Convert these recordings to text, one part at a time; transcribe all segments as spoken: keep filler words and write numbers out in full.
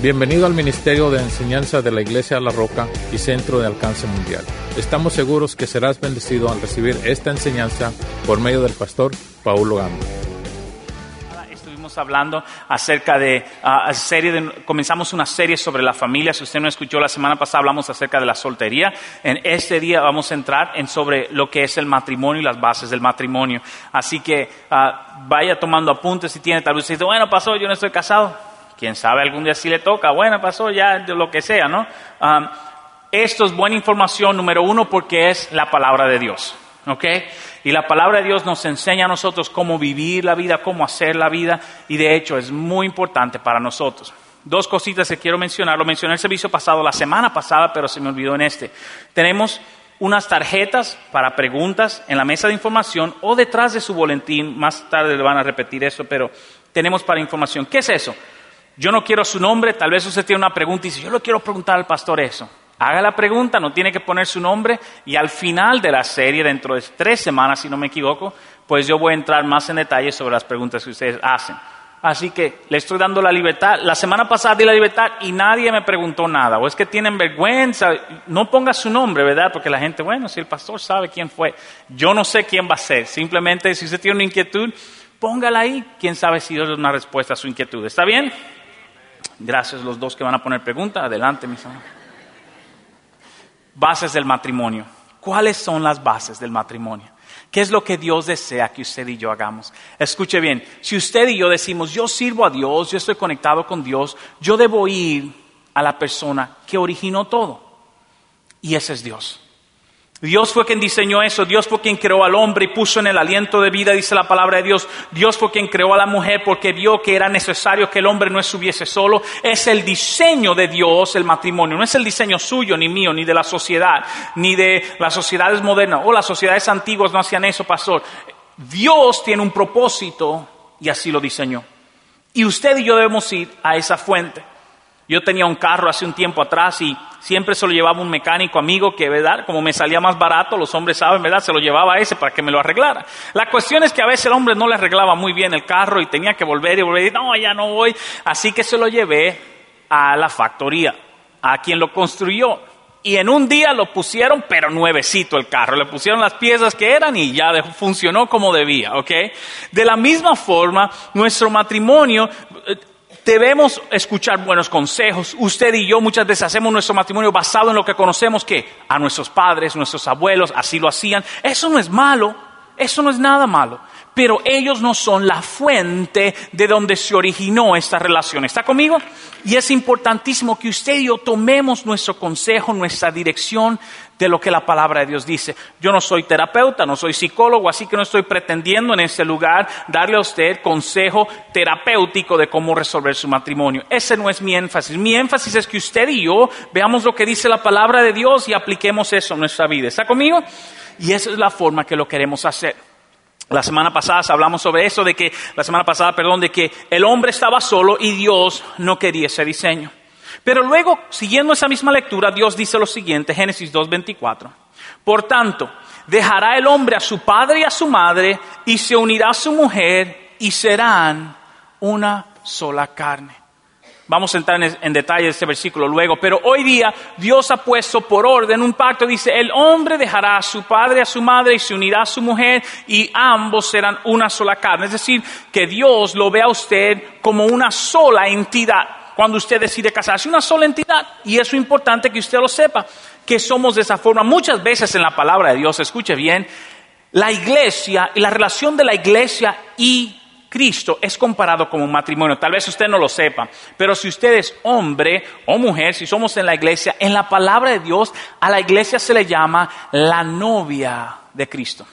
Bienvenido al Ministerio de Enseñanza de la Iglesia La Roca y Centro de Alcance Mundial. Estamos seguros que serás bendecido al recibir esta enseñanza por medio del pastor Paulo Gamba. Estuvimos hablando acerca de uh, serie de, comenzamos una serie sobre la familia. Si usted no escuchó la semana pasada, hablamos acerca de la soltería. En este día vamos a entrar en sobre lo que es el matrimonio y las bases del matrimonio. Así que uh, vaya tomando apuntes si tiene. Tal vez dice, bueno, pasó, yo no estoy casado. Quién sabe, algún día sí le toca. Bueno, pasó ya de lo que sea, ¿no? Um, esto es buena información, número uno, porque es la palabra de Dios, ¿ok? Y la palabra de Dios nos enseña a nosotros cómo vivir la vida, cómo hacer la vida, y de hecho es muy importante para nosotros. Dos cositas que quiero mencionar. Lo mencioné en el servicio pasado, la semana pasada, pero se me olvidó en este. Tenemos unas tarjetas para preguntas en la mesa de información o detrás de su boletín. Más tarde le van a repetir eso, pero tenemos para información. ¿Qué es eso? Yo no quiero su nombre. Tal vez usted tiene una pregunta y dice, yo le quiero preguntar al pastor eso. Haga la pregunta, no tiene que poner su nombre, y al final de la serie, dentro de tres semanas, si no me equivoco, pues yo voy a entrar más en detalle sobre las preguntas que ustedes hacen. Así que le estoy dando la libertad. La semana pasada di la libertad y nadie me preguntó nada. O es que tienen vergüenza. No ponga su nombre, ¿verdad? Porque la gente, bueno, si el pastor sabe quién fue, yo no sé quién va a ser. Simplemente, si usted tiene una inquietud, póngala ahí. Quién sabe si Dios da una respuesta a su inquietud. ¿Está bien? Gracias los dos que van a poner preguntas. Adelante, mis amigos. Bases del matrimonio. ¿Cuáles son las bases del matrimonio? ¿Qué es lo que Dios desea que usted y yo hagamos? Escuche bien, si usted y yo decimos, yo sirvo a Dios, yo estoy conectado con Dios, yo debo ir a la persona que originó todo. Y ese es Dios. Dios fue quien diseñó eso. Dios fue quien creó al hombre y puso en el aliento de vida, dice la palabra de Dios. Dios fue quien creó a la mujer porque vio que era necesario que el hombre no estuviese solo. Es el diseño de Dios el matrimonio. No es el diseño suyo, ni mío, ni de la sociedad, ni de las sociedades modernas. O las sociedades antiguas no hacían eso, pastor. Dios tiene un propósito y así lo diseñó. Y usted y yo debemos ir a esa fuente. Yo tenía un carro hace un tiempo atrás y siempre se lo llevaba un mecánico amigo que, ¿verdad? Como me salía más barato, los hombres saben, ¿verdad? Se lo llevaba a ese para que me lo arreglara. La cuestión es que a veces el hombre no le arreglaba muy bien el carro y tenía que volver y volver y no, ya no voy. Así que se lo llevé a la factoría, a quien lo construyó. Y en un día lo pusieron, pero nuevecito el carro. Le pusieron las piezas que eran y ya funcionó como debía, ¿ok? De la misma forma, nuestro matrimonio... Debemos escuchar buenos consejos. Usted y yo muchas veces hacemos nuestro matrimonio basado en lo que conocemos, que a nuestros padres, nuestros abuelos, así lo hacían. Eso no es malo, eso no es nada malo. Pero ellos no son la fuente de donde se originó esta relación. ¿Está conmigo? Y es importantísimo que usted y yo tomemos nuestro consejo, nuestra dirección de lo que la palabra de Dios dice. Yo no soy terapeuta, no soy psicólogo, así que no estoy pretendiendo en este lugar darle a usted consejo terapéutico de cómo resolver su matrimonio. Ese no es mi énfasis. Mi énfasis es que usted y yo veamos lo que dice la palabra de Dios y apliquemos eso en nuestra vida. ¿Está conmigo? Y esa es la forma que lo queremos hacer. La semana pasada hablamos sobre eso, de que, la semana pasada, perdón, de que el hombre estaba solo y Dios no quería ese diseño. Pero luego, siguiendo esa misma lectura, Dios dice lo siguiente, Génesis dos veinticuatro. Por tanto, dejará el hombre a su padre y a su madre y se unirá a su mujer y serán una sola carne. Vamos a entrar en, en detalle de este versículo luego, pero hoy día Dios ha puesto por orden un pacto. Dice, el hombre dejará a su padre y a su madre y se unirá a su mujer y ambos serán una sola carne. Es decir, que Dios lo ve a usted como una sola entidad. Cuando usted decide casarse, una sola entidad. Y eso es importante que usted lo sepa, que somos de esa forma. Muchas veces en la palabra de Dios, escuche bien, la iglesia y la relación de la iglesia y Cristo es comparado como un matrimonio. Tal vez usted no lo sepa, pero si usted es hombre o mujer, si somos en la iglesia, en la palabra de Dios, a la iglesia se le llama la novia de Cristo.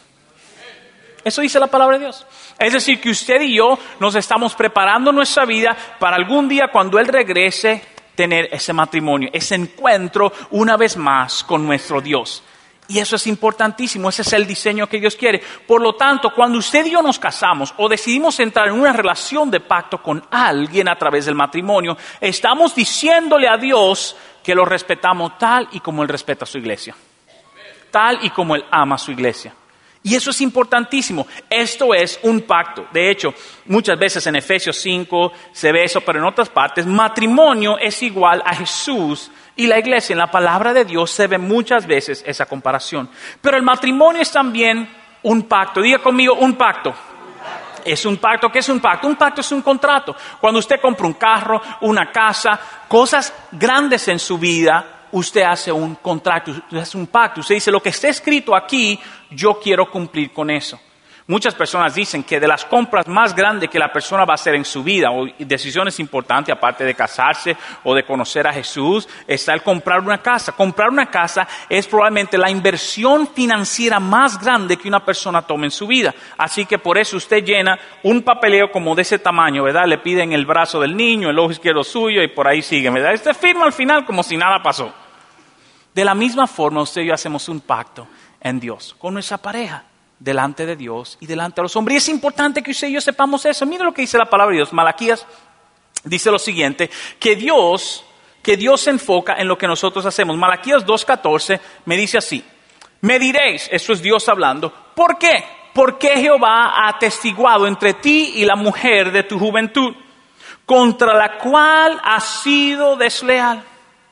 Eso dice la palabra de Dios. Es decir, que usted y yo nos estamos preparando nuestra vida para algún día, cuando Él regrese, tener ese matrimonio, ese encuentro una vez más con nuestro Dios. Y eso es importantísimo, ese es el diseño que Dios quiere. Por lo tanto, cuando usted y yo nos casamos o decidimos entrar en una relación de pacto con alguien a través del matrimonio, estamos diciéndole a Dios que lo respetamos tal y como Él respeta a su iglesia. Tal y como Él ama a su iglesia. Y eso es importantísimo. Esto es un pacto. De hecho, muchas veces en Efesios cinco se ve eso, pero en otras partes, matrimonio es igual a Jesús y la iglesia. En la palabra de Dios se ve muchas veces esa comparación. Pero el matrimonio es también un pacto. Diga conmigo, un pacto. Es un pacto. ¿Qué es un pacto? Un pacto es un contrato. Cuando usted compra un carro, una casa, cosas grandes en su vida, usted hace un contrato, usted hace un pacto. Usted dice, lo que está escrito aquí, yo quiero cumplir con eso. Muchas personas dicen que de las compras más grandes que la persona va a hacer en su vida, o decisiones importantes, aparte de casarse o de conocer a Jesús, está el comprar una casa. Comprar una casa es probablemente la inversión financiera más grande que una persona tome en su vida. Así que por eso usted llena un papeleo como de ese tamaño, ¿verdad? Le piden el brazo del niño, el ojo izquierdo suyo y por ahí sigue, ¿verdad? Usted firma al final como si nada pasó. De la misma forma, usted y yo hacemos un pacto en Dios con nuestra pareja, delante de Dios y delante de los hombres. Y es importante que usted y yo sepamos eso. Mire lo que dice la palabra de Dios. Malaquías dice lo siguiente, que Dios, que Dios se enfoca en lo que nosotros hacemos. Malaquías dos catorce me dice así, me diréis, eso es Dios hablando, ¿por qué? Porque Jehová ha atestiguado entre ti y la mujer de tu juventud, contra la cual has sido desleal,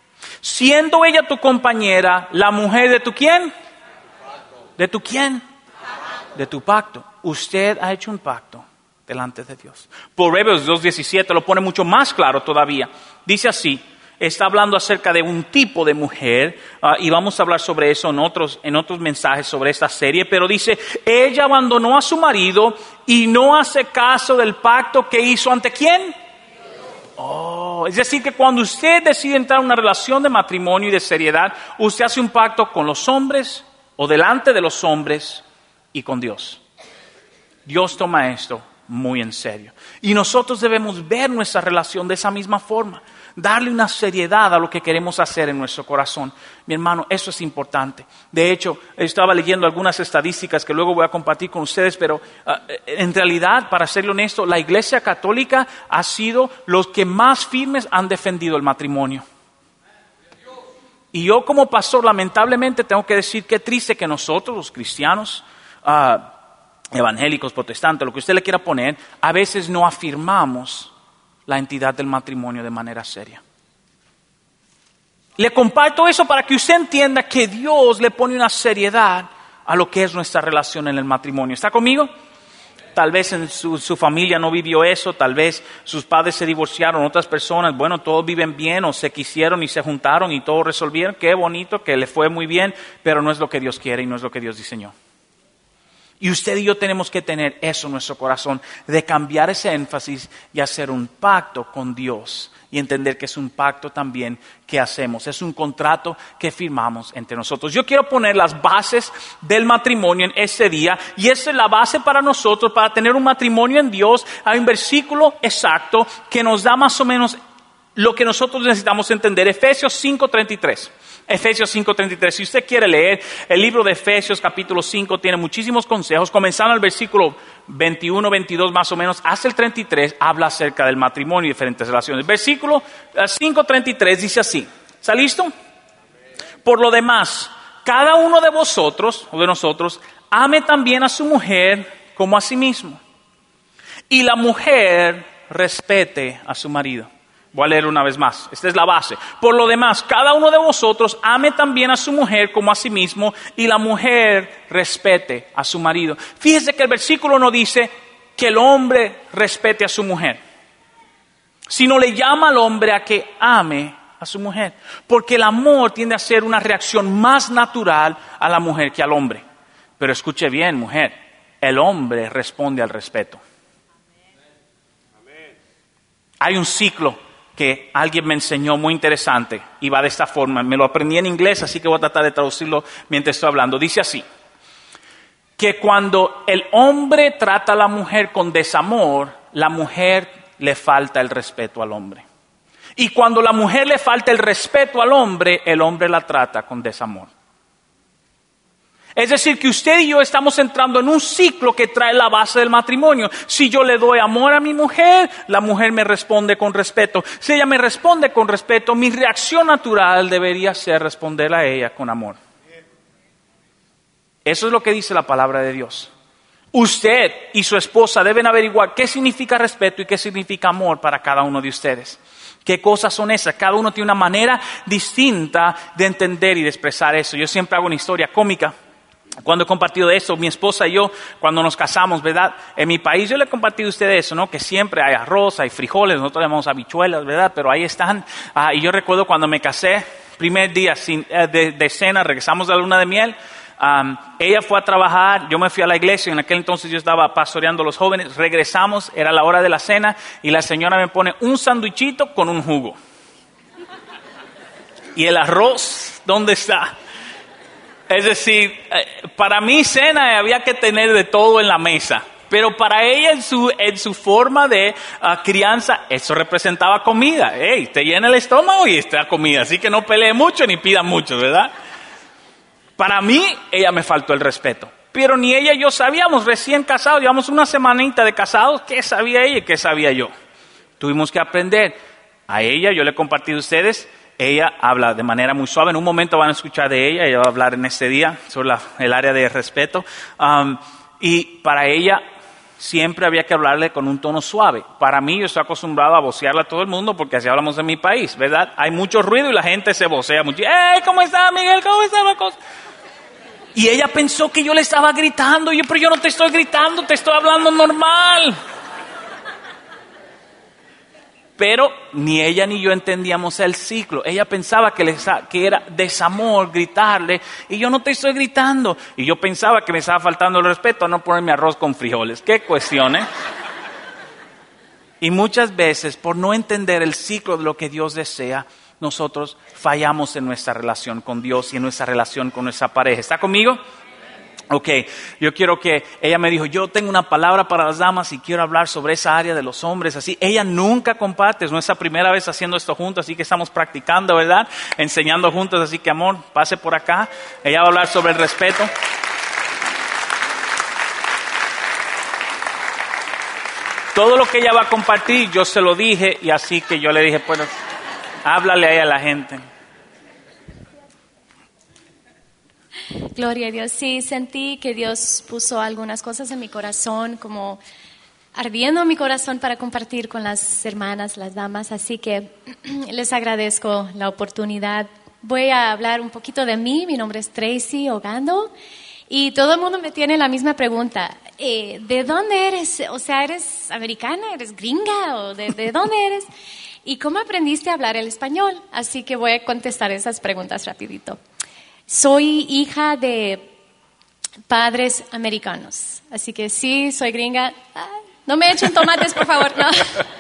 siendo ella tu compañera, la mujer de tu ¿quién? ¿De tu quién? De tu pacto. Usted ha hecho un pacto delante de Dios. Proverbios dos diecisiete lo pone mucho más claro todavía. Dice así, está hablando acerca de un tipo de mujer, uh, y vamos a hablar sobre eso en otros, en otros mensajes sobre esta serie, pero dice, ella abandonó a su marido y no hace caso del pacto que hizo ante ¿quién? Oh, es decir, que cuando usted decide entrar en una relación de matrimonio y de seriedad, usted hace un pacto con los hombres o delante de los hombres y con Dios. Dios toma esto muy en serio. Y nosotros debemos ver nuestra relación de esa misma forma. Darle una seriedad a lo que queremos hacer en nuestro corazón. Mi hermano, eso es importante. De hecho, estaba leyendo algunas estadísticas que luego voy a compartir con ustedes, pero uh, en realidad, para serle honesto, la Iglesia Católica ha sido los que más firmes han defendido el matrimonio. Y yo como pastor, lamentablemente, tengo que decir que triste que nosotros, los cristianos, uh, evangélicos, protestantes, lo que usted le quiera poner, a veces no afirmamos la entidad del matrimonio de manera seria. Le comparto eso para que usted entienda que Dios le pone una seriedad a lo que es nuestra relación en el matrimonio. ¿Está conmigo? Tal vez en su, su familia no vivió eso, tal vez sus padres se divorciaron, otras personas, bueno, todos viven bien o se quisieron y se juntaron y todos resolvieron. Qué bonito, que le fue muy bien, pero no es lo que Dios quiere y no es lo que Dios diseñó. Y usted y yo tenemos que tener eso en nuestro corazón, de cambiar ese énfasis y hacer un pacto con Dios. Y entender que es un pacto también que hacemos, es un contrato que firmamos entre nosotros. Yo quiero poner las bases del matrimonio en ese día, y esa es la base para nosotros, para tener un matrimonio en Dios. Hay un versículo exacto que nos da más o menos lo que nosotros necesitamos entender. Efesios cinco treinta y tres. Efesios cinco treinta y tres. Si usted quiere leer el libro de Efesios capítulo cinco, tiene muchísimos consejos. Comenzando al versículo veintiuno, veintidós más o menos, hasta el treinta y tres, habla acerca del matrimonio y diferentes relaciones. Versículo cinco treinta y tres dice así. ¿Está listo? Por lo demás, cada uno de vosotros o de nosotros ame también a su mujer como a sí mismo. Y la mujer respete a su marido. Voy a leer una vez más. Esta es la base. Por lo demás, cada uno de vosotros ame también a su mujer como a sí mismo, y la mujer respete a su marido. Fíjese que el versículo no dice que el hombre respete a su mujer, sino le llama al hombre a que ame a su mujer. Porque el amor tiende a ser una reacción más natural a la mujer que al hombre. Pero escuche bien, mujer, el hombre responde al respeto. Hay un ciclo que alguien me enseñó muy interesante y va de esta forma. Me lo aprendí en inglés, así que voy a tratar de traducirlo mientras estoy hablando. Dice así, que cuando el hombre trata a la mujer con desamor, la mujer le falta el respeto al hombre. Y cuando la mujer le falta el respeto al hombre, el hombre la trata con desamor. Es decir, que usted y yo estamos entrando en un ciclo que trae la base del matrimonio. Si yo le doy amor a mi mujer, la mujer me responde con respeto. Si ella me responde con respeto, mi reacción natural debería ser responder a ella con amor. Eso es lo que dice la palabra de Dios. Usted y su esposa deben averiguar qué significa respeto y qué significa amor para cada uno de ustedes. ¿Qué cosas son esas? Cada uno tiene una manera distinta de entender y de expresar eso. Yo siempre hago una historia cómica. Cuando he compartido eso, mi esposa y yo, cuando nos casamos, ¿verdad? En mi país yo le he compartido a ustedes eso, ¿no? Que siempre hay arroz, hay frijoles, nosotros llamamos habichuelas, ¿verdad? Pero ahí están. Ah, y yo recuerdo cuando me casé, primer día sin, eh, de, de cena, regresamos de la luna de miel. Um, ella fue a trabajar, yo me fui a la iglesia, en aquel entonces yo estaba pastoreando a los jóvenes, regresamos, era la hora de la cena y la señora me pone un sandwichito con un jugo. ¿Y el arroz dónde está? Es decir, para mí cena había que tener de todo en la mesa, pero para ella en su, en su forma de uh, crianza, eso representaba comida. Hey, te llena el estómago y está comida, así que no pelee mucho ni pida mucho, ¿verdad? Para mí, ella me faltó el respeto. Pero ni ella y yo sabíamos, recién casados, llevamos una semanita de casados, ¿qué sabía ella y qué sabía yo? Tuvimos que aprender. A ella, yo le he compartido a ustedes, ella habla de manera muy suave. En un momento van a escuchar de ella, ella va a hablar en este día sobre la, el área de respeto. Um, y para ella, siempre había que hablarle con un tono suave. Para mí, yo estoy acostumbrado a vocearle a todo el mundo porque así hablamos en mi país, ¿verdad? Hay mucho ruido y la gente se vocea mucho. ¡Hey, ¿cómo está, Miguel? ¿Cómo está la cosa? Y ella pensó que yo le estaba gritando. Y yo, pero yo no te estoy gritando, te estoy hablando normal. Pero ni ella ni yo entendíamos el ciclo. Ella pensaba que, le, que era desamor gritarle. Y yo no te estoy gritando. Y yo pensaba que me estaba faltando el respeto a no ponerme arroz con frijoles. ¿Qué cuestión, eh? Y muchas veces, por no entender el ciclo de lo que Dios desea, nosotros fallamos en nuestra relación con Dios y en nuestra relación con nuestra pareja. ¿Está conmigo? Ok, yo quiero que, ella me dijo, yo tengo una palabra para las damas y quiero hablar sobre esa área de los hombres, así. Ella nunca comparte, es nuestra primera vez haciendo esto juntos, así que estamos practicando, ¿verdad? Enseñando juntos, así que amor, pase por acá. Ella va a hablar sobre el respeto. Todo lo que ella va a compartir, yo se lo dije y así que yo le dije, pues, háblale ahí a la gente. Gloria a Dios. Sí, sentí que Dios puso algunas cosas en mi corazón, como ardiendo en mi corazón para compartir con las hermanas, las damas. Así que les agradezco la oportunidad. Voy a hablar un poquito de mí. Mi nombre es Tracy Ogando y todo el mundo me tiene la misma pregunta. Eh, ¿De dónde eres? O sea, ¿eres americana? ¿Eres gringa? ¿O de, de dónde eres? ¿Y cómo aprendiste a hablar el español? Así que voy a contestar esas preguntas rapidito. Soy hija de padres americanos, así que sí, soy gringa. Ah, no me echen tomates, por favor, no.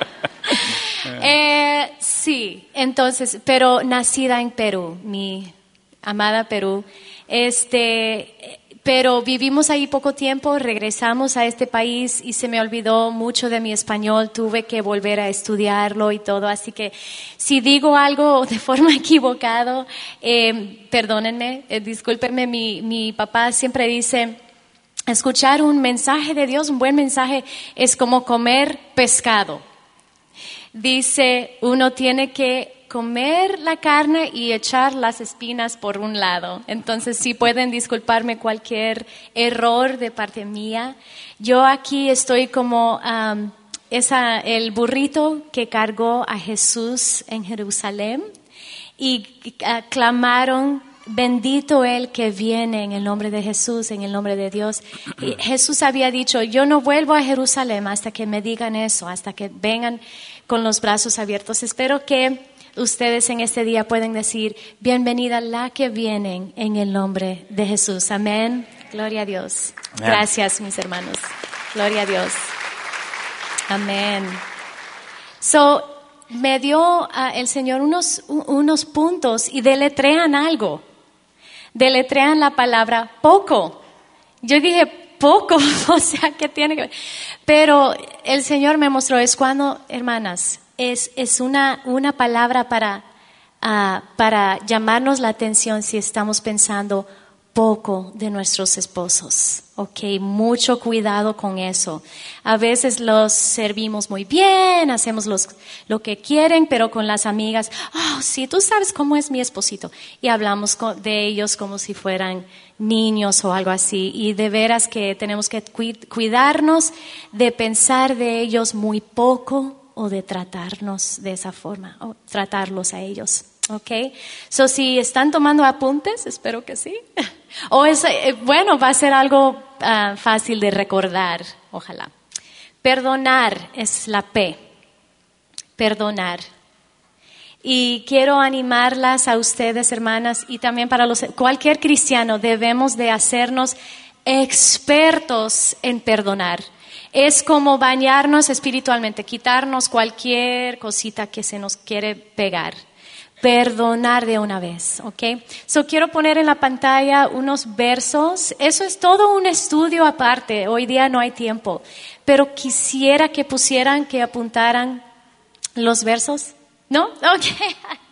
eh, sí, entonces, pero nacida en Perú, mi amada Perú. Este, pero vivimos ahí poco tiempo, regresamos a este país y se me olvidó mucho de mi español, tuve que volver a estudiarlo y todo, así que si digo algo de forma equivocada, eh, perdónenme, eh, discúlpenme, mi, mi papá siempre dice, escuchar un mensaje de Dios, un buen mensaje, es como comer pescado. Dice, uno tiene que comer la carne y echar las espinas por un lado. Entonces, si pueden disculparme cualquier error de parte mía. Yo aquí estoy como um, esa, el burrito que cargó a Jesús en Jerusalén y uh, clamaron, bendito el que viene en el nombre de Jesús, en el nombre de Dios. Y Jesús había dicho, yo no vuelvo a Jerusalén hasta que me digan eso, hasta que vengan con los brazos abiertos. Espero que ustedes en este día pueden decir, bienvenida la que vienen en el nombre de Jesús. Amén. Gloria a Dios. Amén. Gracias, mis hermanos. Gloria a Dios. Amén. So, me dio uh, el Señor unos, unos puntos y deletrean algo. Deletrean la palabra poco. Yo dije, poco, o sea, ¿qué tiene que ver? Pero el Señor me mostró, es cuando, hermanas, Es, es una, una palabra para, uh, para llamarnos la atención si estamos pensando poco de nuestros esposos. Ok, mucho cuidado con eso. A veces los servimos muy bien, hacemos los, lo que quieren, pero con las amigas, oh, sí, tú sabes cómo es mi esposito. Y hablamos con, de ellos como si fueran niños o algo así. Y de veras que tenemos que cuidarnos de pensar de ellos muy poco o de tratarnos de esa forma, o tratarlos a ellos. Okay, so si están tomando apuntes, espero que sí. O es, eh, bueno, va a ser algo uh, fácil de recordar, ojalá. Perdonar es la P. Perdonar. Y quiero animarlas a ustedes, hermanas, y también para los, cualquier cristiano, debemos de hacernos expertos en perdonar. Es como bañarnos espiritualmente, quitarnos cualquier cosita que se nos quiere pegar. Perdonar de una vez, ¿ok? So quiero poner en la pantalla unos versos. Eso es todo un estudio aparte. Hoy día no hay tiempo. Pero quisiera que pusieran, que apuntaran los versos. ¿No? Ok.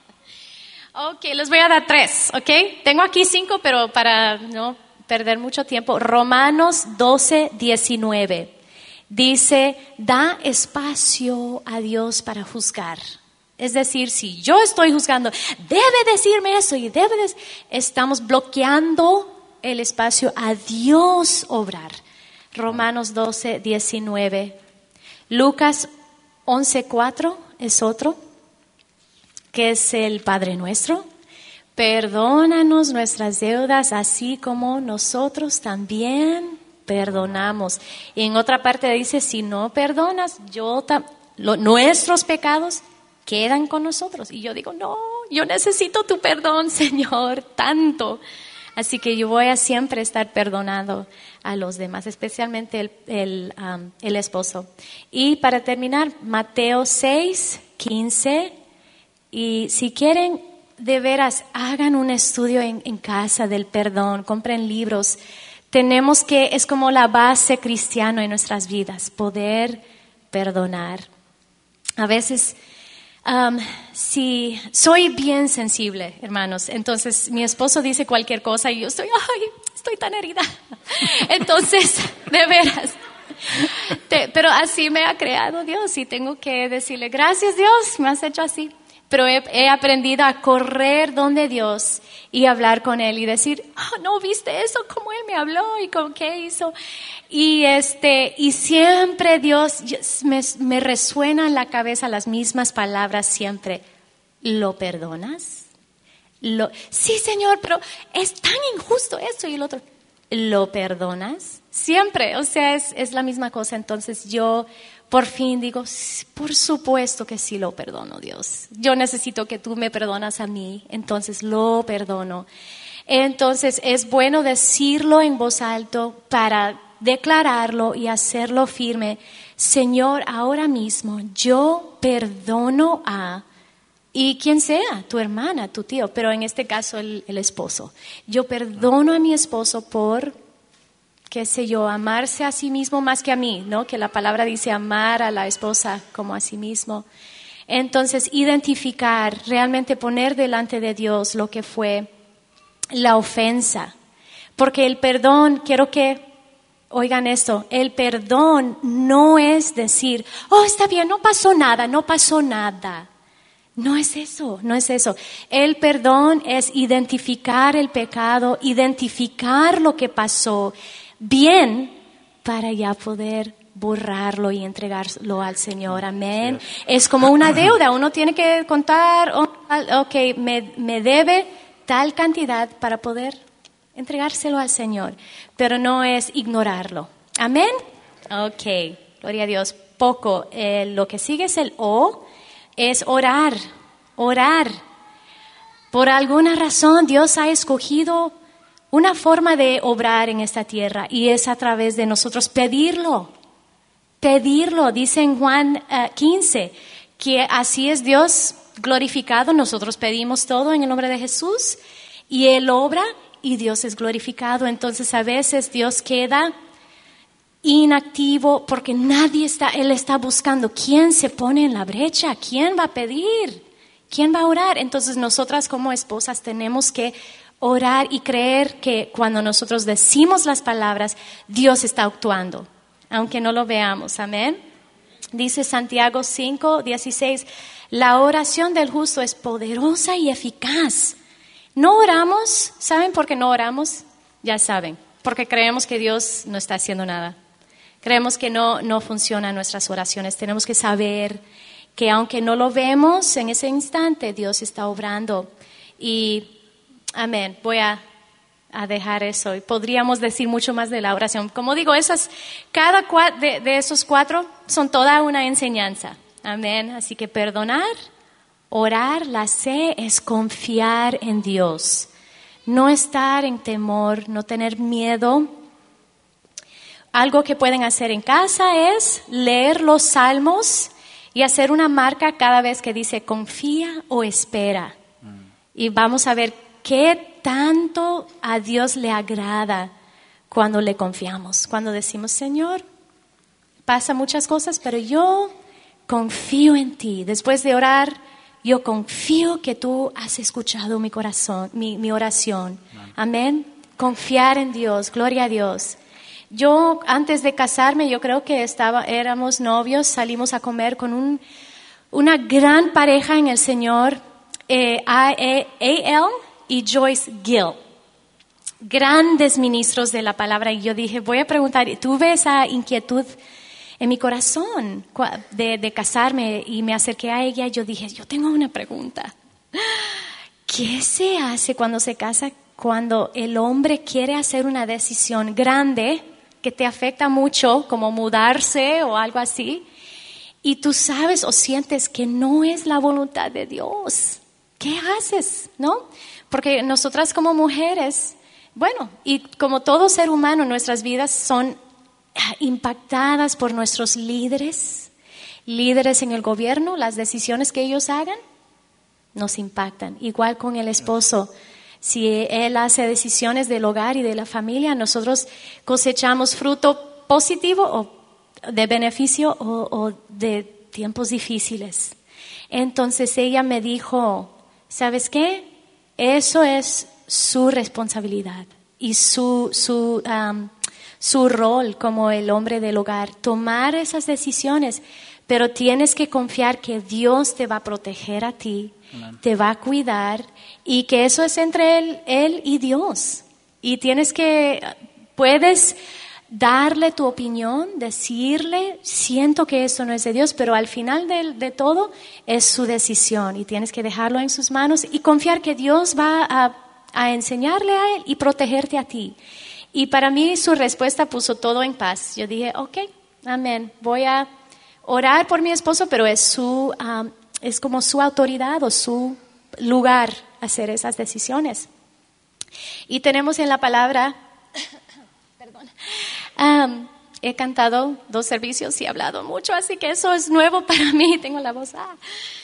Ok, les voy a dar tres, ¿ok? Tengo aquí cinco, pero para no perder mucho tiempo. Romanos doce, diecinueve. Dice, da espacio a Dios para juzgar. Es decir, si yo estoy juzgando, debe decirme eso y debe de... Estamos bloqueando el espacio a Dios obrar. Romanos doce, diecinueve. Lucas once, cuatro es otro, que es el Padre Nuestro. Perdónanos nuestras deudas, así como nosotros también perdonamos. Y en otra parte dice, si no perdonas, yo tam- lo, nuestros pecados quedan con nosotros. Y yo digo, no, yo necesito tu perdón, Señor, tanto. Así que yo voy a siempre estar perdonando a los demás, especialmente el, el, um, el esposo. Y para terminar, Mateo seis, quince. Y si quieren, de veras, hagan un estudio en, en casa del perdón, compren libros. Tenemos que, es como la base cristiana en nuestras vidas, poder perdonar. A veces... Um, si soy bien sensible, hermanos, entonces mi esposo dice cualquier cosa y yo estoy, ay, estoy tan herida. Entonces, de veras, te, pero así me ha creado Dios y tengo que decirle, gracias Dios, me has hecho así. Pero he, he aprendido a correr donde Dios y hablar con Él y decir, oh, no, ¿viste eso? ¿Cómo Él me habló? ¿Y con qué hizo? Y este, y siempre Dios, me, me resuena en la cabeza las mismas palabras siempre. ¿Lo perdonas? Lo, sí, Señor, pero es tan injusto esto y el otro. ¿Lo perdonas? Siempre, o sea, es, es la misma cosa. Entonces yo... Por fin digo, por supuesto que sí lo perdono, Dios. Yo necesito que tú me perdonas a mí, entonces lo perdono. Entonces es bueno decirlo en voz alta para declararlo y hacerlo firme. Señor, ahora mismo yo perdono a, y quien sea, tu hermana, tu tío, pero en este caso el, el esposo. Yo perdono a mi esposo por... qué sé yo, amarse a sí mismo más que a mí, ¿no? Que la palabra dice amar a la esposa como a sí mismo. Entonces, identificar, realmente poner delante de Dios lo que fue la ofensa. Porque el perdón, quiero que oigan esto, el perdón no es decir, oh, está bien, no pasó nada, no pasó nada. No es eso, no es eso. El perdón es identificar el pecado, identificar lo que pasó bien para ya poder borrarlo y entregarlo al Señor. Amén. Sí. Es como una deuda. Uno tiene que contar, oh, ok, me, me debe tal cantidad para poder entregárselo al Señor. Pero no es ignorarlo. Amén. Ok, gloria a Dios. Poco. Eh, lo que sigue es el O, es orar, orar. Por alguna razón Dios ha escogido una forma de obrar en esta tierra y es a través de nosotros pedirlo, pedirlo. Dice en Juan uh, quince que así es Dios glorificado. Nosotros pedimos todo en el nombre de Jesús y Él obra y Dios es glorificado. Entonces a veces Dios queda inactivo porque nadie está, Él está buscando quién se pone en la brecha, quién va a pedir, quién va a orar. Entonces nosotras como esposas tenemos que orar y creer que cuando nosotros decimos las palabras, Dios está actuando, aunque no lo veamos. Amén. Dice Santiago cinco, dieciséis, la oración del justo es poderosa y eficaz. No oramos, ¿saben por qué no oramos? Ya saben, porque creemos que Dios no está haciendo nada. Creemos que no, no funcionan nuestras oraciones. Tenemos que saber que aunque no lo vemos en ese instante, Dios está obrando. Y amén, voy a, a dejar eso. Y podríamos decir mucho más de la oración. Como digo, esas, cada cua- de, de esos cuatro son toda una enseñanza. Amén. Así que perdonar, orar, la C es confiar en Dios. No estar en temor, no tener miedo. Algo que pueden hacer en casa es leer los salmos y hacer una marca cada vez que dice confía o espera. Mm. Y vamos a ver qué tanto a Dios le agrada cuando le confiamos. Cuando decimos, Señor, pasa muchas cosas, pero yo confío en ti. Después de orar, yo confío que tú has escuchado mi corazón, mi, mi oración. Mm. Amén. Confiar en Dios, gloria a Dios. Yo, antes de casarme, yo creo que estaba, éramos novios, salimos a comer con un, una gran pareja en el Señor, eh, A L y Joyce Gill, grandes ministros de la palabra. Y yo dije, voy a preguntar, tuve esa inquietud en mi corazón de, de casarme y me acerqué a ella y yo dije, yo tengo una pregunta. ¿Qué se hace cuando se casa, cuando el hombre quiere hacer una decisión grande que te afecta mucho, como mudarse o algo así, y tú sabes o sientes que no es la voluntad de Dios? ¿Qué haces? ¿No? Porque nosotras como mujeres, bueno, y como todo ser humano, nuestras vidas son impactadas por nuestros líderes, líderes en el gobierno, las decisiones que ellos hagan nos impactan. Igual con el esposo. Si él hace decisiones del hogar y de la familia, nosotros cosechamos fruto positivo o de beneficio o, o de tiempos difíciles. Entonces ella me dijo, ¿sabes qué? Eso es su responsabilidad y su, su, um, su rol como el hombre del hogar, tomar esas decisiones, pero tienes que confiar que Dios te va a proteger a ti. Amen. Te va a cuidar y que eso es entre él, él y Dios. Y tienes que, puedes darle tu opinión, decirle, siento que esto no es de Dios, pero al final de, de todo es su decisión y tienes que dejarlo en sus manos y confiar que Dios va a, a enseñarle a él y protegerte a ti. Y para mí su respuesta puso todo en paz. Yo dije, ok, amén, voy a orar por mi esposo, pero es su... Um, es como su autoridad o su lugar hacer esas decisiones. Y tenemos en la palabra, perdón, um, he cantado dos servicios y he hablado mucho, así que eso es nuevo para mí, tengo la voz. Ah.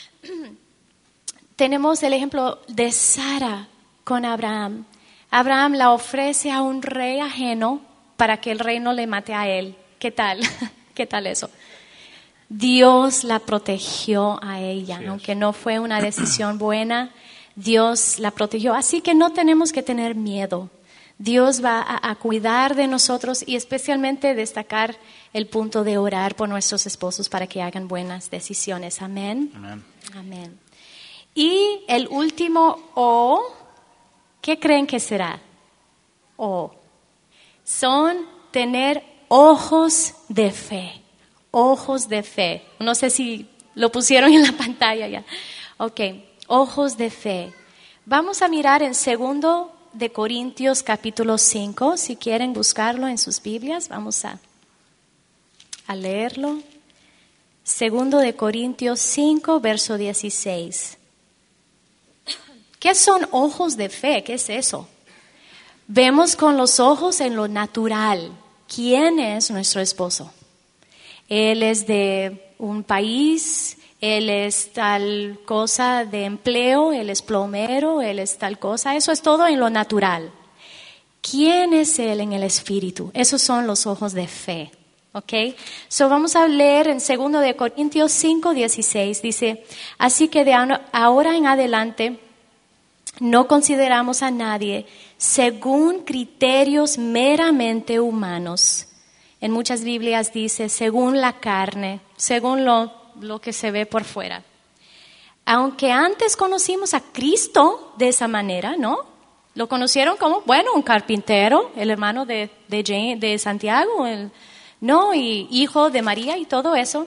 Tenemos el ejemplo de Sara con Abraham. Abraham la ofrece a un rey ajeno para que el rey no le mate a él. ¿Qué tal? ¿Qué tal eso? Dios la protegió a ella, sí, aunque no fue una decisión buena, Dios la protegió. Así que no tenemos que tener miedo. Dios va a, a cuidar de nosotros y especialmente destacar el punto de orar por nuestros esposos para que hagan buenas decisiones. Amén. Amén. Amén. Y el último O, ¿qué creen que será? O, son tener ojos de fe. Ojos de fe. No sé si lo pusieron en la pantalla ya. Ok, ojos de fe. Vamos a mirar en segundo de Corintios capítulo cinco. Si quieren buscarlo en sus Biblias, vamos a, a leerlo. Segundo de Corintios cinco, verso dieciséis. ¿Qué son ojos de fe? ¿Qué es eso? Vemos con los ojos en lo natural. ¿Quién es nuestro esposo? Él es de un país, él es tal cosa de empleo, él es plomero, él es tal cosa. Eso es todo en lo natural. ¿Quién es él en el espíritu? Esos son los ojos de fe. ¿Ok? So vamos a leer en segundo de Corintios cinco, dieciséis. Dice, así que de ahora en adelante no consideramos a nadie según criterios meramente humanos. En muchas Biblias dice según la carne, según lo, lo que se ve por fuera. Aunque antes conocimos a Cristo de esa manera, ¿no? Lo conocieron como, bueno, un carpintero, el hermano de, de, Jane, de Santiago, el, ¿no? Y hijo de María y todo eso.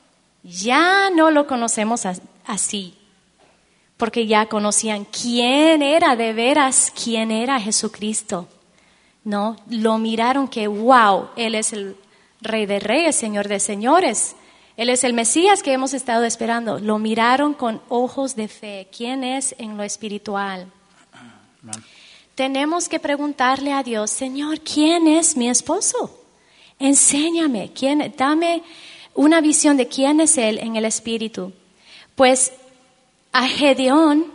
Ya no lo conocemos así, porque ya conocían quién era de veras, quién era Jesucristo, ¿no? Lo miraron que, wow, Él es el Rey de Reyes, Señor de Señores. Él es el Mesías que hemos estado esperando. Lo miraron con ojos de fe. ¿Quién es en lo espiritual? Amen. Tenemos que preguntarle a Dios, Señor, ¿quién es mi esposo? Enséñame, ¿quién? Dame una visión de quién es Él en el espíritu. Pues a Gedeón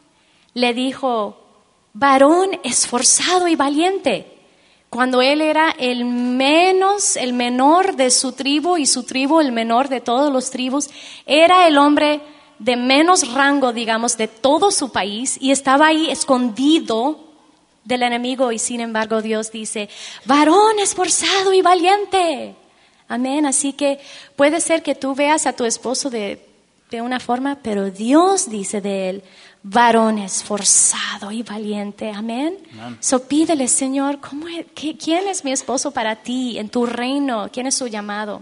le dijo, varón esforzado y valiente. Cuando él era el menos, el menor de su tribu y su tribu el menor de todos los tribus, era el hombre de menos rango, digamos, de todo su país y estaba ahí escondido del enemigo y sin embargo Dios dice, varón esforzado y valiente. Amén. Así que puede ser que tú veas a tu esposo de, de una forma, pero Dios dice de él, varón esforzado y valiente. Amén. Amén. So pídele, Señor, ¿cómo es, qué, ¿quién es mi esposo para ti en tu reino? ¿Quién es su llamado?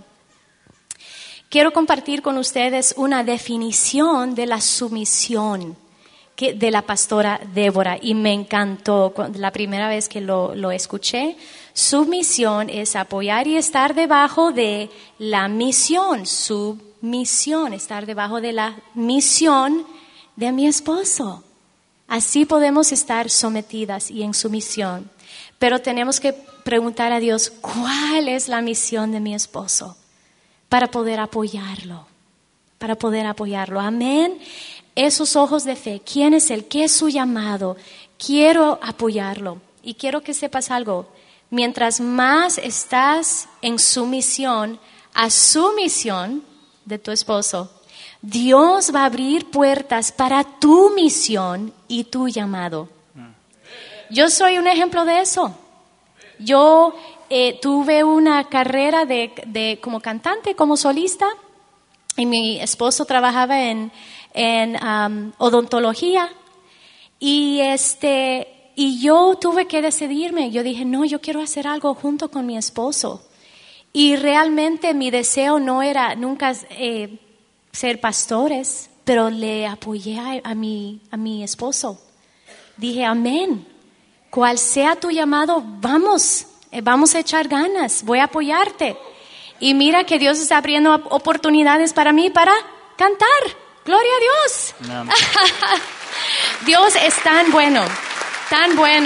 Quiero compartir con ustedes una definición de la sumisión que, de la pastora Débora y me encantó la primera vez que lo, lo escuché. Sumisión es apoyar y estar debajo de la misión, submisión, estar debajo de la misión de mi esposo. Así podemos estar sometidas y en sumisión. Pero tenemos que preguntar a Dios, ¿cuál es la misión de mi esposo? Para poder apoyarlo, para poder apoyarlo. Amén. Esos ojos de fe, ¿quién es Él? ¿Qué es su llamado? Quiero apoyarlo. Y quiero que sepas algo. Mientras más estás en sumisión a su misión de tu esposo, Dios va a abrir puertas para tu misión y tu llamado. Yo soy un ejemplo de eso. Yo eh, tuve una carrera de, de, como cantante, como solista, y mi esposo trabajaba en, en um, odontología. Y, este, y yo tuve que decidirme. Yo dije, no, yo quiero hacer algo junto con mi esposo. Y realmente mi deseo no era nunca eh, ser pastores, pero le apoyé a, a, mi, a mi esposo. Dije, amén. Cual sea tu llamado, vamos, eh, vamos a echar ganas, voy a apoyarte. Y mira que Dios está abriendo oportunidades para mí para cantar. Gloria a Dios. No. Dios es tan bueno, tan bueno.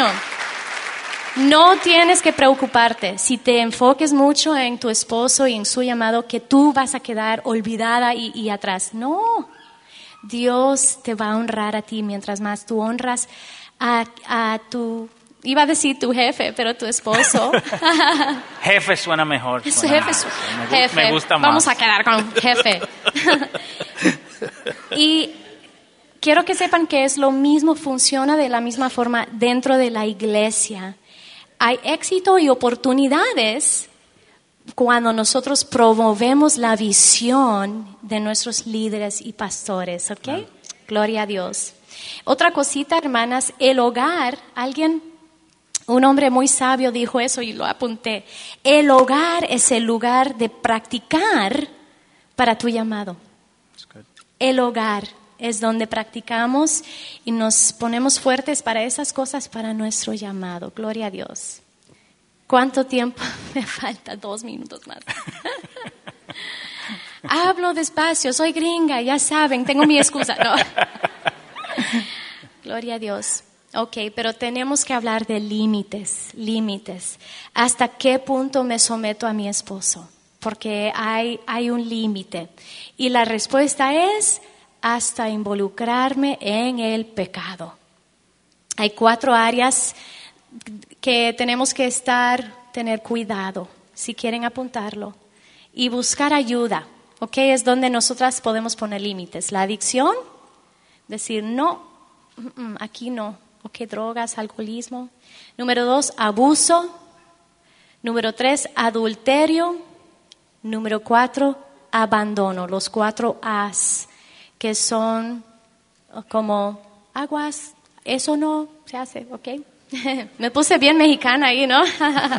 No tienes que preocuparte si te enfoques mucho en tu esposo y en su llamado, que tú vas a quedar olvidada y, y atrás. No, Dios te va a honrar a ti mientras más tú honras a, a tu, iba a decir tu jefe, pero tu esposo. Jefe suena mejor. Su Suena, jefe, su me, jefe. Me gusta más. Vamos a quedar con jefe. Y quiero que sepan que es lo mismo, funciona de la misma forma dentro de la iglesia. Hay éxito y oportunidades cuando nosotros promovemos la visión de nuestros líderes y pastores, ¿ok? Ah. Gloria a Dios. Otra cosita, hermanas, el hogar, alguien, un hombre muy sabio dijo eso y lo apunté. El hogar es el lugar de practicar para tu llamado. El hogar es donde practicamos y nos ponemos fuertes para esas cosas, para nuestro llamado. Gloria a Dios. ¿Cuánto tiempo me falta? Dos minutos más. Hablo despacio, soy gringa, ya saben, tengo mi excusa. No. Gloria a Dios. Ok, pero tenemos que hablar de límites, límites. ¿Hasta qué punto me someto a mi esposo? Porque hay, hay un límite. Y la respuesta es hasta involucrarme en el pecado. Hay cuatro áreas que tenemos que estar, tener cuidado, si quieren apuntarlo, y buscar ayuda. Ok, es donde nosotras podemos poner límites. La adicción, decir no, mm, aquí no. Ok, drogas, alcoholismo. Número dos, abuso. Número tres, adulterio. Número cuatro, abandono. Los cuatro A's, que son como aguas. Eso no se hace, ¿ok? Me puse bien mexicana ahí, ¿no?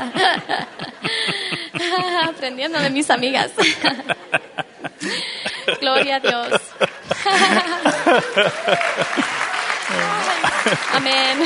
Aprendiendo de mis amigas. Gloria a Dios. Amén.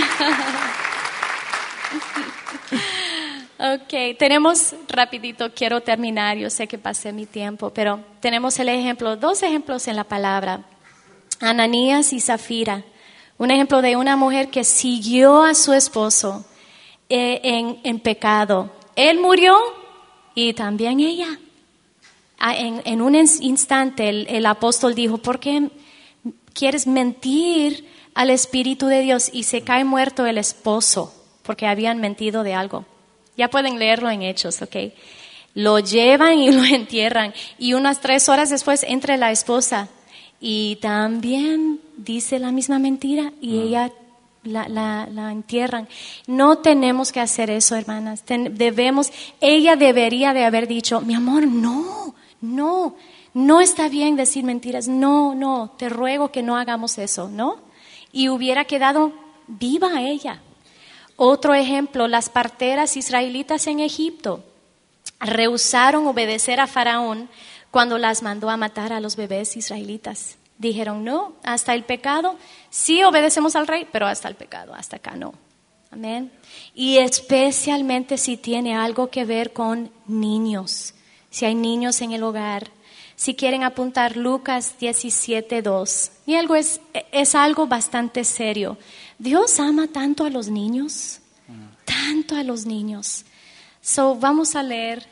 Ok, tenemos rapidito, quiero terminar, yo sé que pasé mi tiempo, pero tenemos el ejemplo, dos ejemplos en la palabra. Ananías y Zafira. Un ejemplo de una mujer que siguió a su esposo eh, en, en pecado. Él murió y también ella. Ah, en, en un instante el, el apóstol dijo, ¿por qué quieres mentir al Espíritu de Dios? Y se cae muerto el esposo porque habían mentido de algo. Ya pueden leerlo en Hechos, ¿ok? Lo llevan y lo entierran. Y unas tres horas después entra la esposa y también dice la misma mentira y uh-huh. ella la, la, la entierran. No tenemos que hacer eso, hermanas. Ten, debemos, ella debería de haber dicho, mi amor, no, no, no está bien decir mentiras. No, no, te ruego que no hagamos eso, ¿no? Y hubiera quedado viva ella. Otro ejemplo, las parteras israelitas en Egipto rehusaron obedecer a Faraón cuando las mandó a matar a los bebés israelitas. Dijeron, no, hasta el pecado, sí obedecemos al rey, pero hasta el pecado, hasta acá no. Amén. Y especialmente si tiene algo que ver con niños, si hay niños en el hogar. Si quieren apuntar Lucas diecisiete dos. Y algo es, es algo bastante serio. Dios ama tanto a los niños, tanto a los niños. So, vamos a leer.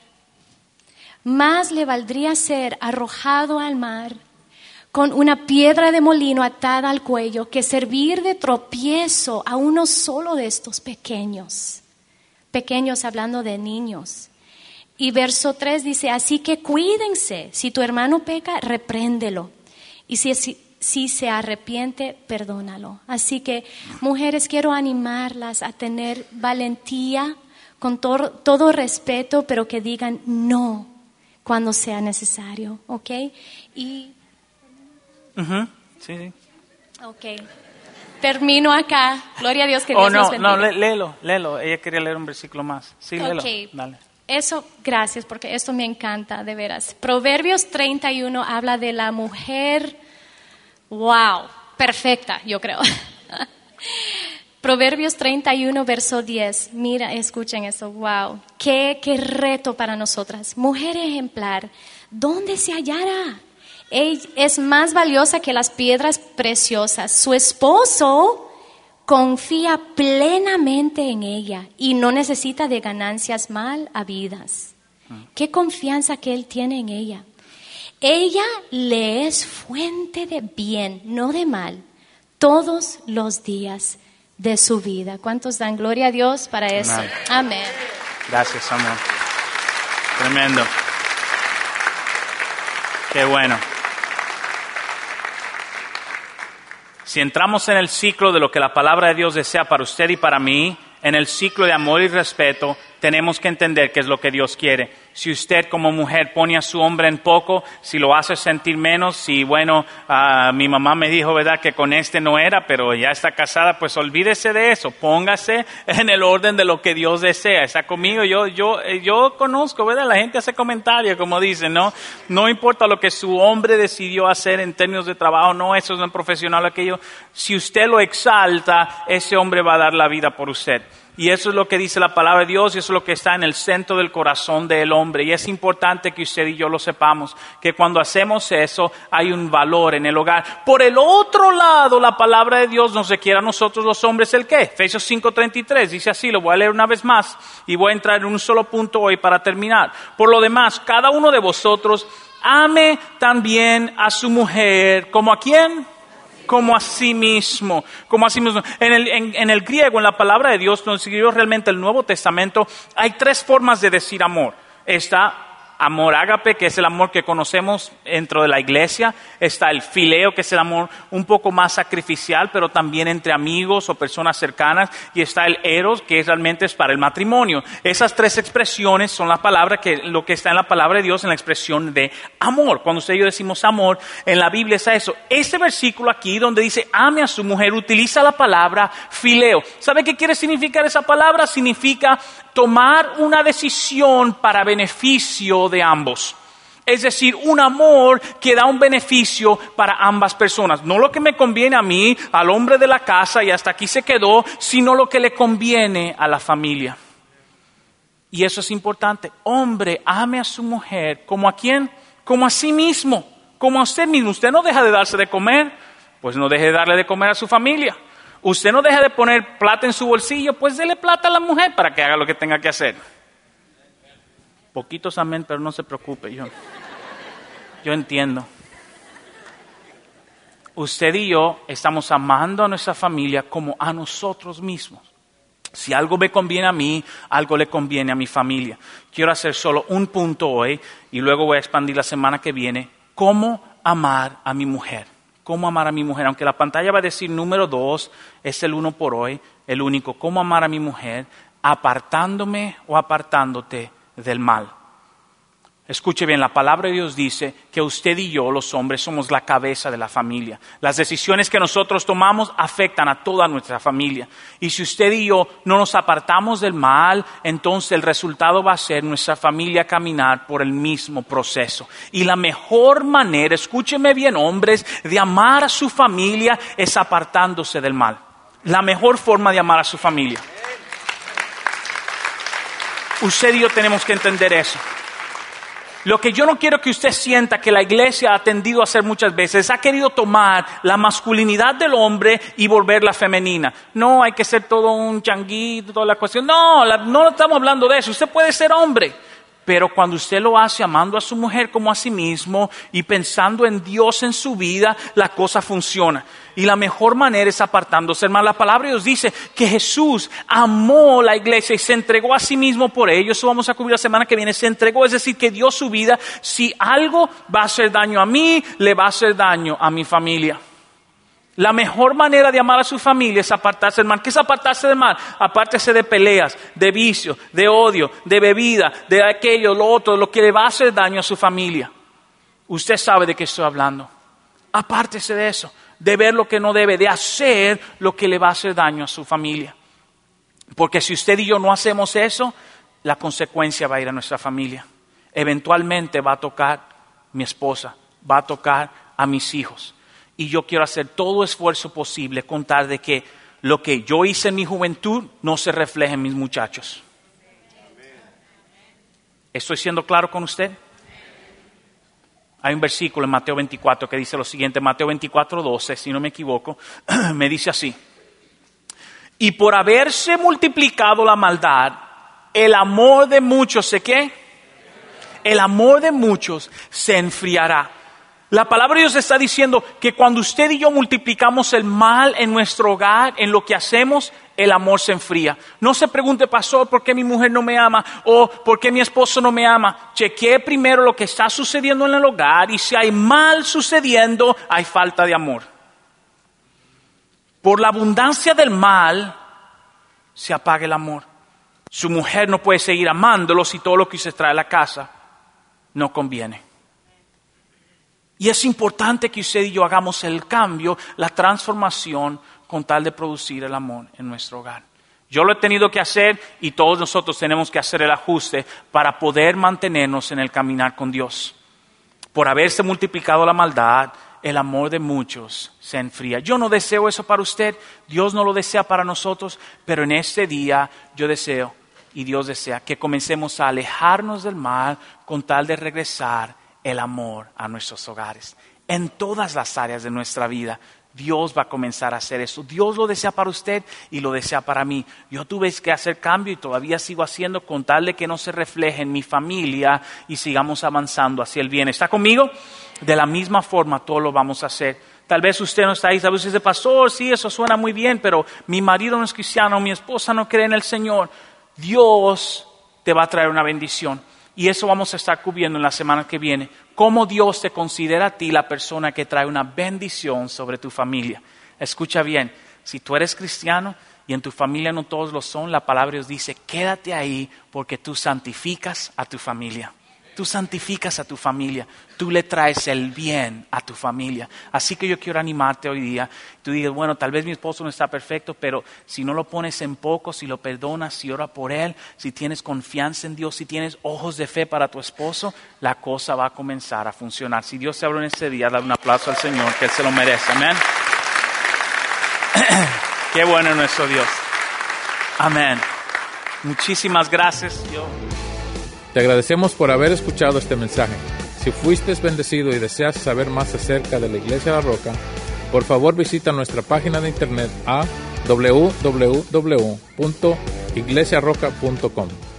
Más le valdría ser arrojado al mar con una piedra de molino atada al cuello que servir de tropiezo a uno solo de estos pequeños. Pequeños hablando de niños. Y verso tres dice, así que cuídense. Si tu hermano peca, repréndelo. Y si, si, si se arrepiente, perdónalo. Así que, mujeres, quiero animarlas a tener valentía, con to- todo respeto, pero que digan no cuando sea necesario, ¿ok? Y... Uh-huh. Sí, sí. Ok. Termino acá. Gloria a Dios, que oh, Dios no, nos bendiga. No, lé, léelo, léelo. Ella quería leer un versículo más. Sí, léelo. Ok. Dale. Eso, gracias, porque esto me encanta, de veras. Proverbios treinta y uno habla de la mujer, wow, perfecta, yo creo. Proverbios treinta y uno, verso diez. Mira, escuchen eso, wow. Qué, qué reto para nosotras. Mujer ejemplar, ¿dónde se hallará? Ella es más valiosa que las piedras preciosas. Su esposo confía plenamente en ella y no necesita de ganancias mal habidas. Qué confianza que él tiene en ella. Ella le es fuente de bien, no de mal, todos los días de su vida. ¿Cuántos dan gloria a Dios para eso? Amén. Amén. Gracias, amor. Tremendo. Qué bueno. Si entramos en el ciclo de lo que la palabra de Dios desea para usted y para mí, en el ciclo de amor y respeto, tenemos que entender qué es lo que Dios quiere. Si usted como mujer pone a su hombre en poco, si lo hace sentir menos, si bueno, uh, mi mamá me dijo, ¿verdad?, que con este no era, pero ya está casada, pues olvídese de eso. Póngase en el orden de lo que Dios desea. Está conmigo, yo, yo, yo conozco, ¿verdad? La gente hace comentarios, como dicen, ¿no? No importa lo que su hombre decidió hacer en términos de trabajo, no, eso no es profesional, aquello. Si usted lo exalta, ese hombre va a dar la vida por usted. Y eso es lo que dice la palabra de Dios y eso es lo que está en el centro del corazón del hombre. Y es importante que usted y yo lo sepamos, que cuando hacemos eso hay un valor en el hogar. Por el otro lado, la palabra de Dios nos requiere a nosotros los hombres ¿el qué? Efesios cinco treinta y tres dice así, lo voy a leer una vez más y voy a entrar en un solo punto hoy para terminar. Por lo demás, cada uno de vosotros ame también a su mujer, ¿como a quién? Como a sí mismo, como a sí mismo. En el, en, en el griego, en la palabra de Dios, donde escribió realmente el Nuevo Testamento, hay tres formas de decir amor. Está amor ágape, que es el amor que conocemos dentro de la iglesia. Está el fileo, que es el amor un poco más sacrificial, pero también entre amigos o personas cercanas. Y está el eros, que realmente es para el matrimonio. Esas tres expresiones son la palabra que, lo que está en la palabra de Dios en la expresión de amor. Cuando usted y yo decimos amor, en la Biblia está eso. Este versículo aquí donde dice ame a su mujer, utiliza la palabra fileo. ¿Sabe qué quiere significar esa palabra? Significa tomar una decisión para beneficio de ambos. Es decir, un amor que da un beneficio para ambas personas. No lo que me conviene a mí, al hombre de la casa y hasta aquí se quedó, sino lo que le conviene a la familia. Y eso es importante. Hombre, ame a su mujer. ¿Como a quién? Como a sí mismo. Como a usted mismo. Usted no deja de darse de comer, pues no deje de darle de comer a su familia. Usted no deja de poner plata en su bolsillo, pues dele plata a la mujer para que haga lo que tenga que hacer. Poquitos amén, pero no se preocupe, yo, yo entiendo. Usted y yo estamos amando a nuestra familia como a nosotros mismos. Si algo me conviene a mí, algo le conviene a mi familia. Quiero hacer solo un punto hoy y luego voy a expandir la semana que viene. ¿Cómo amar a mi mujer? ¿Cómo amar a mi mujer? Aunque la pantalla va a decir número dos, es el uno por hoy, el único. ¿Cómo amar a mi mujer? Apartándome o apartándote del mal. Escuche bien, la palabra de Dios dice que usted y yo, los hombres, somos la cabeza de la familia. Las decisiones que nosotros tomamos afectan a toda nuestra familia. Y si usted y yo no nos apartamos del mal, entonces el resultado va a ser nuestra familia caminar por el mismo proceso. Y la mejor manera, escúcheme bien, hombres, de amar a su familia es apartándose del mal. La mejor forma de amar a su familia. Usted y yo tenemos que entender eso. Lo que yo no quiero que usted sienta que la iglesia ha tendido a hacer muchas veces, ha querido tomar la masculinidad del hombre y volverla femenina. No, hay que ser todo un changuito, toda la cuestión. No, la, no estamos hablando de eso. Usted puede ser hombre. Pero cuando usted lo hace amando a su mujer como a sí mismo y pensando en Dios en su vida, la cosa funciona. Y la mejor manera es apartándose del mal. La palabra de Dios dice que Jesús amó la iglesia y se entregó a sí mismo por ello. Eso vamos a cubrir la semana que viene. Se entregó, es decir, que dio su vida. Si algo va a hacer daño a mí, le va a hacer daño a mi familia. La mejor manera de amar a su familia es apartarse del mal. ¿Qué es apartarse del mal? Apártese de peleas, de vicio, de odio, de bebida, de aquello, lo otro, lo que le va a hacer daño a su familia. Usted sabe de qué estoy hablando. Apártese de eso, de ver lo que no debe, de hacer lo que le va a hacer daño a su familia. Porque si usted y yo no hacemos eso, la consecuencia va a ir a nuestra familia. Eventualmente va a tocar mi esposa, va a tocar a mis hijos. Y yo quiero hacer todo esfuerzo posible con tal de que lo que yo hice en mi juventud no se refleje en mis muchachos. ¿Estoy siendo claro con usted? Hay un versículo en Mateo veinticuatro que dice lo siguiente, Mateo veinticuatro, doce, si no me equivoco, me dice así. Y por haberse multiplicado la maldad, el amor de muchos, ¿sé qué? El amor de muchos se enfriará. La palabra de Dios está diciendo que cuando usted y yo multiplicamos el mal en nuestro hogar, en lo que hacemos, el amor se enfría. No se pregunte, pastor, ¿por qué mi mujer no me ama? O ¿por qué mi esposo no me ama? Chequee primero lo que está sucediendo en el hogar y si hay mal sucediendo, hay falta de amor. Por la abundancia del mal, se apaga el amor. Su mujer no puede seguir amándolo si todo lo que usted trae a la casa no conviene. Y es importante que usted y yo hagamos el cambio, la transformación, con tal de producir el amor en nuestro hogar. Yo lo he tenido que hacer y todos nosotros tenemos que hacer el ajuste para poder mantenernos en el caminar con Dios. Por haberse multiplicado la maldad, el amor de muchos se enfría. Yo no deseo eso para usted, Dios no lo desea para nosotros, pero en este día yo deseo y Dios desea que comencemos a alejarnos del mal con tal de regresar el amor a nuestros hogares. En todas las áreas de nuestra vida, Dios va a comenzar a hacer eso. Dios lo desea para usted y lo desea para mí. Yo tuve que hacer cambio y todavía sigo haciendo con tal de que no se refleje en mi familia y sigamos avanzando hacia el bien. ¿Está conmigo? De la misma forma, todo lo vamos a hacer. Tal vez usted no está ahí, tal vez usted dice, pastor, sí, eso suena muy bien, pero mi marido no es cristiano, mi esposa no cree en el Señor. Dios te va a traer una bendición. Y eso vamos a estar cubriendo en la semana que viene. Cómo Dios te considera a ti la persona que trae una bendición sobre tu familia. Escucha bien, si tú eres cristiano y en tu familia no todos lo son, la palabra de Dios dice, quédate ahí porque tú santificas a tu familia. Tú santificas a tu familia, tú le traes el bien a tu familia. Así que yo quiero animarte hoy día. Tú dices, bueno, tal vez mi esposo no está perfecto, pero si no lo pones en poco, si lo perdonas, si oras por él, si tienes confianza en Dios, si tienes ojos de fe para tu esposo, la cosa va a comenzar a funcionar. Si Dios te habló en este día, dale un aplauso al Señor, que Él se lo merece. Amén. Qué bueno es nuestro Dios. Amén. Muchísimas gracias. Yo... Te agradecemos por haber escuchado este mensaje. Si fuiste bendecido y deseas saber más acerca de la Iglesia La Roca, por favor visita nuestra página de internet a doble u doble u doble u punto iglesia roca punto com.